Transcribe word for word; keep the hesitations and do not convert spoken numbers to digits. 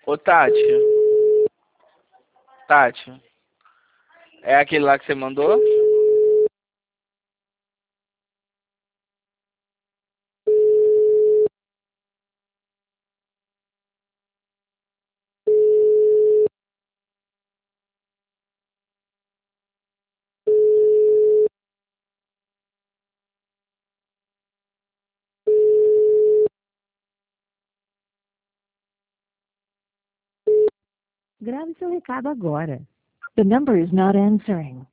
Ô, Tati. Tati. É aquele lá que você mandou? Grave seu recado agora. The number is not answering.